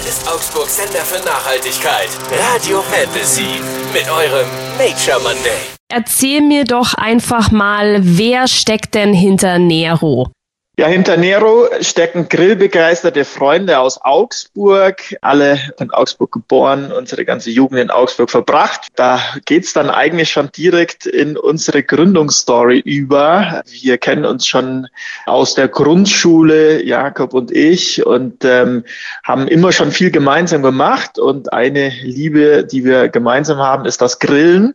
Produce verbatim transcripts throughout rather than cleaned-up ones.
ist Augsburgs Sender für Nachhaltigkeit. Radio Fantasy mit eurem Nature Monday. Erzähl mir doch einfach mal, wer steckt denn hinter Nero? Ja, hinter Nero stecken grillbegeisterte Freunde aus Augsburg, alle in Augsburg geboren, unsere ganze Jugend in Augsburg verbracht. Da geht's dann eigentlich schon direkt in unsere Gründungsstory über. Wir kennen uns schon aus der Grundschule, Jakob und ich, und ähm, haben immer schon viel gemeinsam gemacht. Und eine Liebe, die wir gemeinsam haben, ist das Grillen.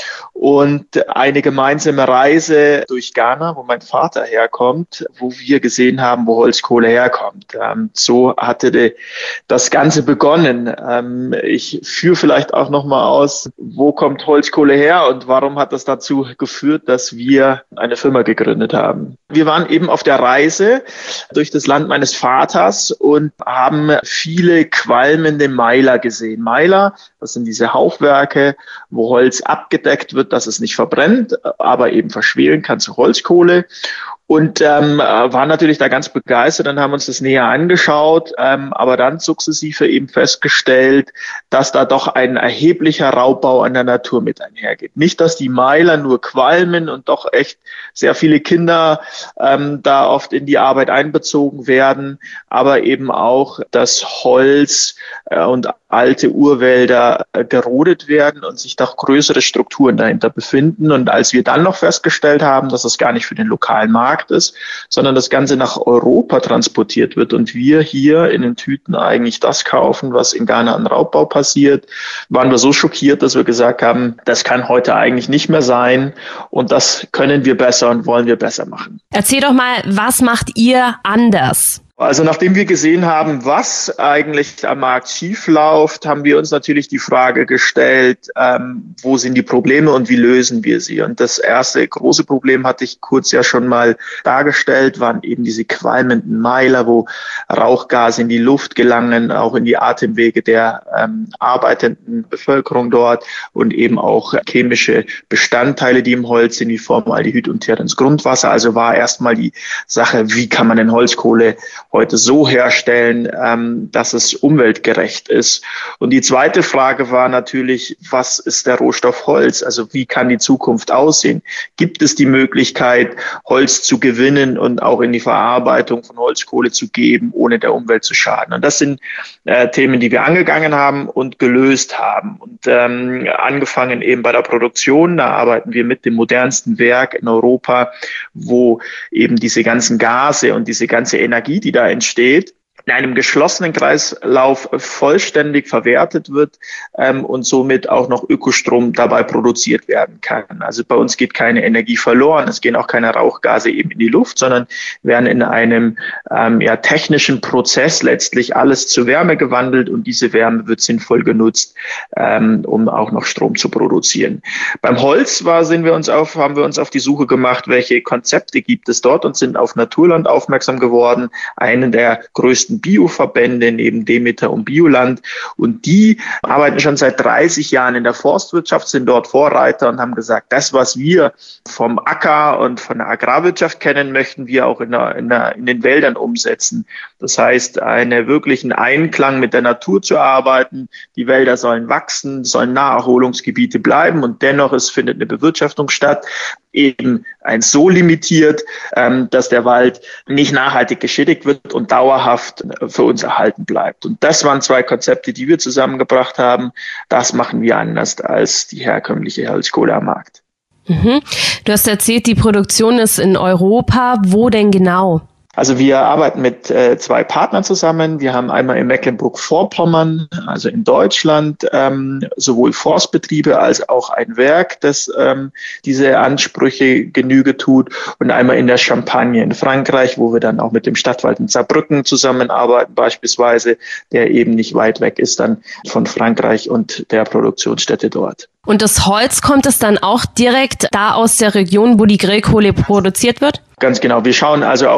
Und eine gemeinsame Reise durch Ghana, wo mein Vater herkommt, wo wir gesehen haben, wo Holzkohle herkommt. Ähm, so hatte de, das Ganze begonnen. Ähm, ich führe vielleicht auch nochmal aus, wo kommt Holzkohle her und warum hat das dazu geführt, dass wir eine Firma gegründet haben. Wir waren eben auf der Reise durch das Land meines Vaters und haben viele qualmende Meiler gesehen. Meiler, das sind diese Hauchwerke, wo Holz abgedeckt wird, dass es nicht verbrennt, aber eben verschwelen kann zu Holzkohle. Und ähm, waren natürlich da ganz begeistert und haben uns das näher angeschaut, ähm, aber dann sukzessive eben festgestellt, dass da doch ein erheblicher Raubbau an der Natur mit einhergeht. Nicht, dass die Meiler nur qualmen und doch echt sehr viele Kinder ähm, da oft in die Arbeit einbezogen werden, aber eben auch, dass Holz äh, und alte Urwälder äh, gerodet werden und sich doch größere Strukturen dahinter befinden. Und als wir dann noch festgestellt haben, dass das gar nicht für den lokalen Markt ist, sondern das Ganze nach Europa transportiert wird und wir hier in den Tüten eigentlich das kaufen, was in Ghana an Raubbau passiert, waren wir so schockiert, dass wir gesagt haben, das kann heute eigentlich nicht mehr sein und das können wir besser und wollen wir besser machen. Erzähl doch mal, was macht ihr anders? Also nachdem wir gesehen haben, was eigentlich am Markt schief läuft, haben wir uns natürlich die Frage gestellt, ähm, wo sind die Probleme und wie lösen wir sie? Und das erste große Problem hatte ich kurz ja schon mal dargestellt, waren eben diese qualmenden Meiler, wo Rauchgase in die Luft gelangen, auch in die Atemwege der ähm, arbeitenden Bevölkerung dort und eben auch chemische Bestandteile, die im Holz sind, wie Formaldehyd und Teer ins Grundwasser. Also war erstmal die Sache, wie kann man denn Holzkohle heute so herstellen, ähm, dass es umweltgerecht ist. Und die zweite Frage war natürlich, was ist der Rohstoff Holz? Also wie kann die Zukunft aussehen? Gibt es die Möglichkeit, Holz zu gewinnen und auch in die Verarbeitung von Holzkohle zu geben, ohne der Umwelt zu schaden? Und das sind äh, Themen, die wir angegangen haben und gelöst haben. Und ähm, angefangen eben bei der Produktion, da arbeiten wir mit dem modernsten Werk in Europa, wo eben diese ganzen Gase und diese ganze Energie, die da entsteht, in einem geschlossenen Kreislauf vollständig verwertet wird ähm, und somit auch noch Ökostrom dabei produziert werden kann. Also bei uns geht keine Energie verloren, es gehen auch keine Rauchgase eben in die Luft, sondern werden in einem ähm, ja, technischen Prozess letztlich alles zu Wärme gewandelt und diese Wärme wird sinnvoll genutzt, ähm, um auch noch Strom zu produzieren. Beim Holz war, sind wir uns auf, haben wir uns auf die Suche gemacht, welche Konzepte gibt es dort und sind auf Naturland aufmerksam geworden, einen der größten Bioverbände neben Demeter und Bioland und die arbeiten schon seit dreißig Jahren in der Forstwirtschaft, sind dort Vorreiter und haben gesagt, das, was wir vom Acker und von der Agrarwirtschaft kennen, möchten wir auch in, der, in, der, in den Wäldern umsetzen. Das heißt, einen wirklichen Einklang mit der Natur zu arbeiten. Die Wälder sollen wachsen, sollen Naherholungsgebiete bleiben und dennoch es findet eine Bewirtschaftung statt, eben eins so limitiert, ähm, dass der Wald nicht nachhaltig geschädigt wird und dauerhaft für uns erhalten bleibt. Und das waren zwei Konzepte, die wir zusammengebracht haben. Das machen wir anders als die herkömmliche Holzkohle am Markt. Mhm. Du hast erzählt, die Produktion ist in Europa. Wo denn genau? Also wir arbeiten mit äh, zwei Partnern zusammen. Wir haben einmal in Mecklenburg-Vorpommern, also in Deutschland, ähm, sowohl Forstbetriebe als auch ein Werk, das ähm, diese Ansprüche Genüge tut. Und einmal in der Champagne in Frankreich, wo wir dann auch mit dem Stadtwald in Saarbrücken zusammenarbeiten beispielsweise, der eben nicht weit weg ist dann von Frankreich und der Produktionsstätte dort. Und das Holz, kommt es dann auch direkt da aus der Region, wo die Grillkohle produziert wird? Ganz genau. Wir schauen also auch bei der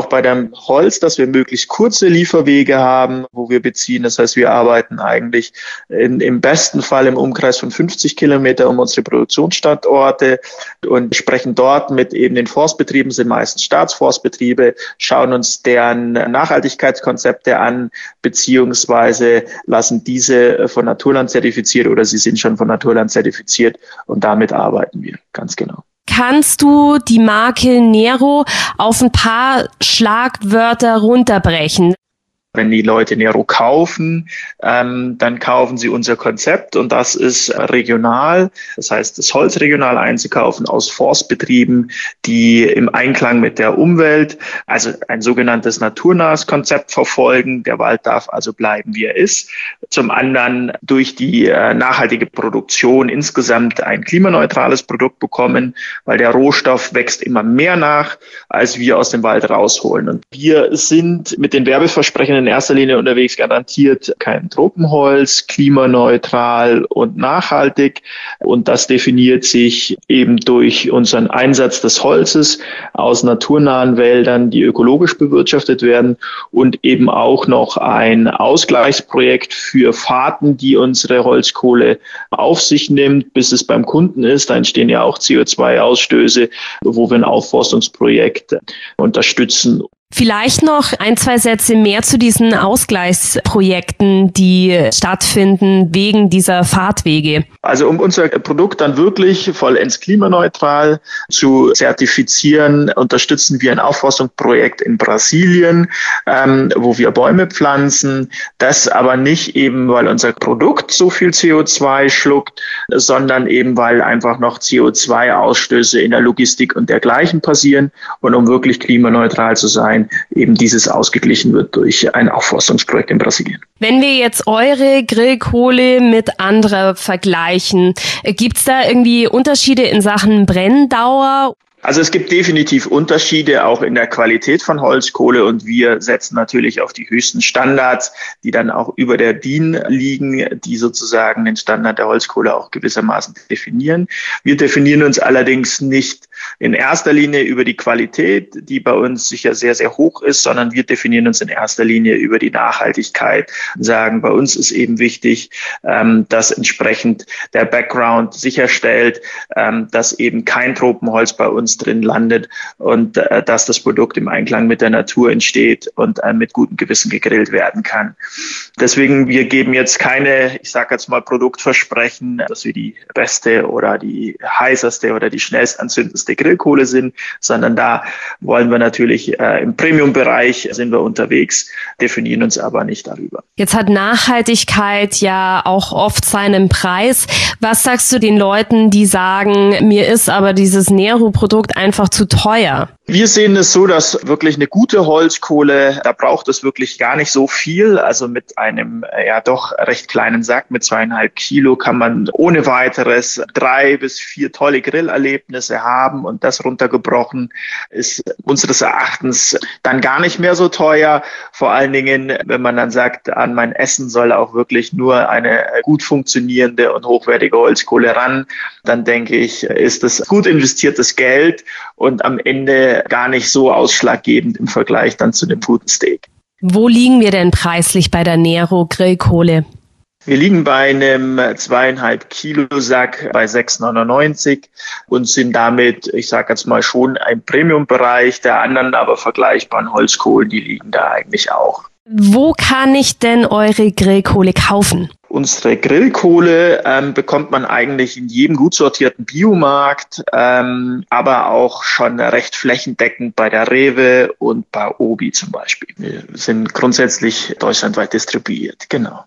beim Holz, dass wir möglichst kurze Lieferwege haben, wo wir beziehen. Das heißt, wir arbeiten eigentlich in, im besten Fall im Umkreis von fünfzig Kilometer um unsere Produktionsstandorte und sprechen dort mit eben den Forstbetrieben, sind meistens Staatsforstbetriebe, schauen uns deren Nachhaltigkeitskonzepte an, beziehungsweise lassen diese von Naturland zertifiziert oder sie sind schon von Naturland zertifiziert und damit arbeiten wir, ganz genau. Kannst du die Marke Nero auf ein paar Schlagwörter runterbrechen? Wenn die Leute Nero kaufen, ähm, dann kaufen sie unser Konzept und das ist regional. Das heißt, das Holz regional einzukaufen aus Forstbetrieben, die im Einklang mit der Umwelt, also ein sogenanntes naturnahes Konzept verfolgen. Der Wald darf also bleiben, wie er ist. Zum anderen durch die äh, nachhaltige Produktion insgesamt ein klimaneutrales Produkt bekommen, weil der Rohstoff wächst immer mehr nach, als wir aus dem Wald rausholen. Und wir sind mit den Werbeversprechen in erster Linie unterwegs, garantiert kein Tropenholz, klimaneutral und nachhaltig. Und das definiert sich eben durch unseren Einsatz des Holzes aus naturnahen Wäldern, die ökologisch bewirtschaftet werden und eben auch noch ein Ausgleichsprojekt für Fahrten, die unsere Holzkohle auf sich nimmt, bis es beim Kunden ist. Da entstehen ja auch C O zwei Ausstöße, wo wir ein Aufforstungsprojekt unterstützen. Vielleicht noch ein, zwei Sätze mehr zu diesen Ausgleichsprojekten, die stattfinden wegen dieser Fahrtwege. Also um unser Produkt dann wirklich vollends klimaneutral zu zertifizieren, unterstützen wir ein Aufforstungsprojekt in Brasilien, ähm, wo wir Bäume pflanzen. Das aber nicht eben, weil unser Produkt so viel C O zwei schluckt, sondern eben, weil einfach noch C O zwei Ausstöße in der Logistik und dergleichen passieren. Und um wirklich klimaneutral zu sein, eben dieses ausgeglichen wird durch ein Aufforstungsprojekt in Brasilien. Wenn wir jetzt eure Grillkohle mit anderer vergleichen, gibt es da irgendwie Unterschiede in Sachen Brenndauer? Also es gibt definitiv Unterschiede auch in der Qualität von Holzkohle und wir setzen natürlich auf die höchsten Standards, die dann auch über der D I N liegen, die sozusagen den Standard der Holzkohle auch gewissermaßen definieren. Wir definieren uns allerdings nicht in erster Linie über die Qualität, die bei uns sicher sehr, sehr hoch ist, sondern wir definieren uns in erster Linie über die Nachhaltigkeit und sagen, bei uns ist eben wichtig, dass entsprechend der Background sicherstellt, dass eben kein Tropenholz bei uns drin landet und äh, dass das Produkt im Einklang mit der Natur entsteht und äh, mit gutem Gewissen gegrillt werden kann. Deswegen, wir geben jetzt keine, ich sage jetzt mal Produktversprechen, dass wir die beste oder die heißeste oder die schnellst anzündendste Grillkohle sind, sondern da wollen wir natürlich äh, im Premium-Bereich sind wir unterwegs, definieren uns aber nicht darüber. Jetzt hat Nachhaltigkeit ja auch oft seinen Preis. Was sagst du den Leuten, die sagen, mir ist aber dieses Nero-Produkt einfach zu teuer? Wir sehen es so, dass wirklich eine gute Holzkohle, da braucht es wirklich gar nicht so viel. Also mit einem ja doch recht kleinen Sack mit zweieinhalb Kilo kann man ohne weiteres drei bis vier tolle Grillerlebnisse haben und das runtergebrochen ist unseres Erachtens dann gar nicht mehr so teuer. Vor allen Dingen, wenn man dann sagt, an mein Essen soll auch wirklich nur eine gut funktionierende und hochwertige Holzkohle ran, dann denke ich, ist das gut investiertes Geld und am Ende gar nicht so ausschlaggebend im Vergleich dann zu dem guten Steak. Wo liegen wir denn preislich bei der Nero Grillkohle? Wir liegen bei einem zweieinhalb Kilo Sack bei sechs neunundneunzig und sind damit, ich sage jetzt mal schon im Premium-Bereich der anderen, aber vergleichbaren Holzkohlen, die liegen da eigentlich auch. Wo kann ich denn eure Grillkohle kaufen? Unsere Grillkohle ähm, bekommt man eigentlich in jedem gut sortierten Biomarkt, ähm, aber auch schon recht flächendeckend bei der Rewe und bei Obi zum Beispiel. Wir sind grundsätzlich deutschlandweit distribuiert, genau.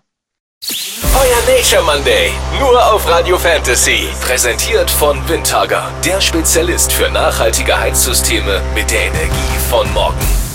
Euer Nature Monday, nur auf Radio Fantasy. Präsentiert von Windhager, der Spezialist für nachhaltige Heizsysteme mit der Energie von morgen.